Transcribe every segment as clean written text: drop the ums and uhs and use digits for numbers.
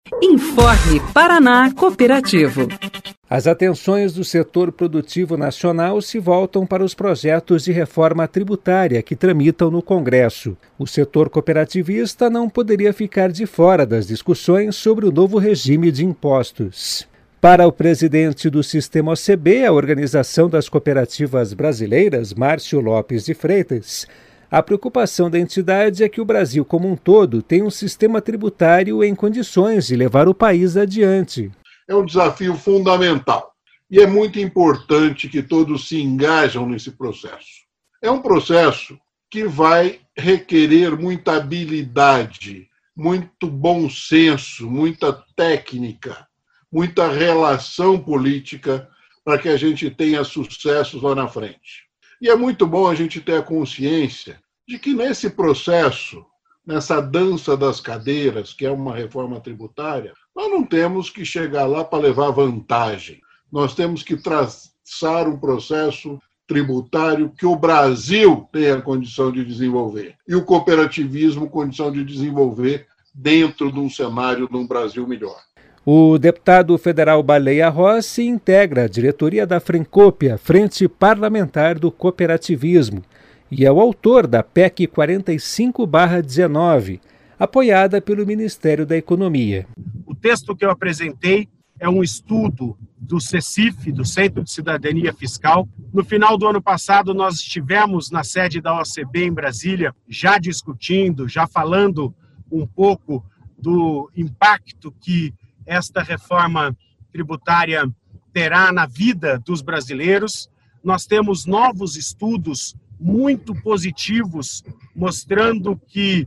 Informe Paraná Cooperativo. As atenções do setor produtivo nacional se voltam para os projetos de reforma tributária que tramitam no Congresso. O setor cooperativista não poderia ficar de fora das discussões sobre o novo regime de impostos. Para o presidente do Sistema OCB, a Organização das Cooperativas Brasileiras, Márcio Lopes de Freitas, a preocupação da entidade é que o Brasil como um todo tem um sistema tributário em condições de levar o país adiante. É um desafio fundamental e é muito importante que todos se engajam nesse processo. É um processo que vai requerer muita habilidade, muito bom senso, muita técnica, muita relação política para que a gente tenha sucessos lá na frente. E é muito bom a gente ter a consciência de que nesse processo, nessa dança das cadeiras, que é uma reforma tributária, nós não temos que chegar lá para levar vantagem. Nós temos que traçar um processo tributário que o Brasil tenha condição de desenvolver e o cooperativismo condição de desenvolver dentro de um cenário de um Brasil melhor. O deputado federal Baleia Rossi integra a diretoria da Frencop, a Frente Parlamentar do Cooperativismo, e é o autor da PEC 45/19, apoiada pelo Ministério da Economia. O texto que eu apresentei é um estudo do CECIF, do Centro de Cidadania Fiscal. No final do ano passado, nós estivemos na sede da OCB em Brasília, já discutindo, já falando um pouco do impacto que esta reforma tributária terá na vida dos brasileiros. Nós temos novos estudos muito positivos, mostrando que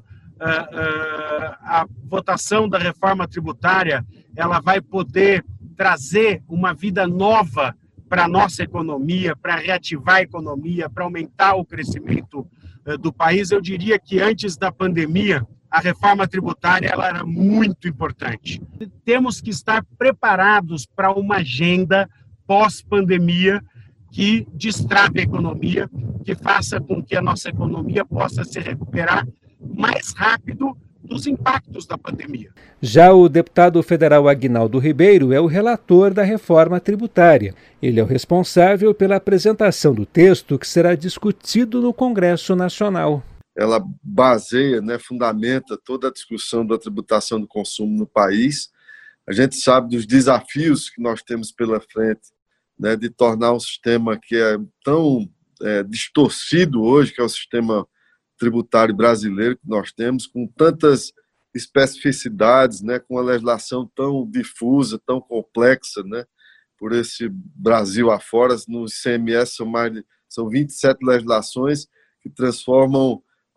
a votação da reforma tributária ela vai poder trazer uma vida nova para a nossa economia, para reativar a economia, para aumentar o crescimento do país. Eu diria que antes da pandemia, a reforma tributária ela era muito importante. Temos que estar preparados para uma agenda pós-pandemia que destrave a economia, que faça com que a nossa economia possa se recuperar mais rápido dos impactos da pandemia. Já o deputado federal Aguinaldo Ribeiro é o relator da reforma tributária. Ele é o responsável pela apresentação do texto que será discutido no Congresso Nacional. Ela baseia, fundamenta toda a discussão da tributação do consumo no país. A gente sabe dos desafios que nós temos pela frente, de tornar um sistema que é tão distorcido hoje, que é o sistema tributário brasileiro que nós temos, com tantas especificidades, com uma legislação tão difusa, tão complexa, por esse Brasil afora. No ICMS são 27 legislações que transformam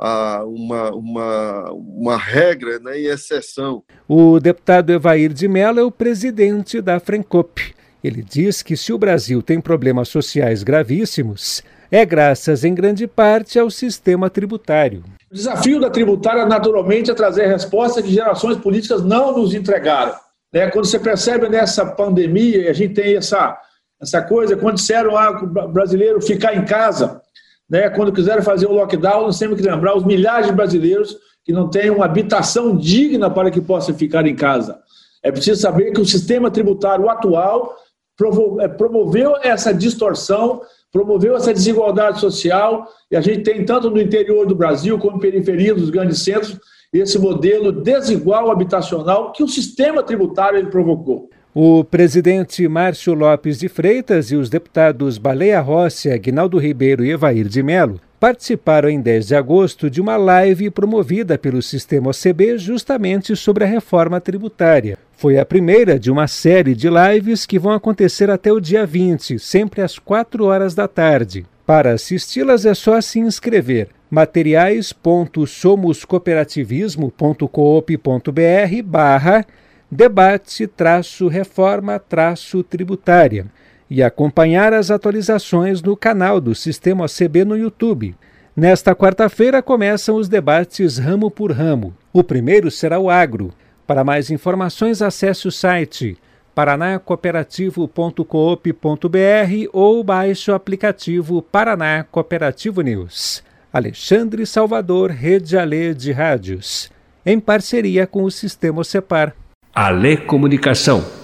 uma regra em exceção. O deputado Evair de Mello é o presidente da Frencop. Ele diz que se o Brasil tem problemas sociais gravíssimos, é graças, em grande parte, ao sistema tributário. O desafio da tributária, naturalmente, é trazer respostas que gerações políticas não nos entregaram. Quando você percebe nessa pandemia, a gente tem essa coisa, quando disseram o brasileiro ficar em casa, quando quiseram fazer o lockdown, nós temos que lembrar os milhares de brasileiros que não têm uma habitação digna para que possam ficar em casa. É preciso saber que o sistema tributário atual promoveu essa distorção, promoveu essa desigualdade social, e a gente tem, tanto no interior do Brasil como em periferia dos grandes centros, esse modelo desigual habitacional que o sistema tributário ele provocou. O presidente Márcio Lopes de Freitas e os deputados Baleia Rossi, Aguinaldo Ribeiro e Evair de Mello participaram em 10 de agosto de uma live promovida pelo Sistema OCB justamente sobre a reforma tributária. Foi a primeira de uma série de lives que vão acontecer até o dia 20, sempre às 4 horas da tarde. Para assisti-las é só se inscrever. materiais.somoscooperativismo.coop.br/debate-reforma-tributária e acompanhar as atualizações no canal do Sistema OCB no YouTube. Nesta quarta-feira começam os debates ramo por ramo. O primeiro será o agro. Para mais informações, acesse o site paranacooperativo.coop.br ou baixe o aplicativo Paraná Cooperativo News. Alexandre Salvador, Rede Alê de Rádios, em parceria com o Sistema OCEPAR. Ale Comunicação.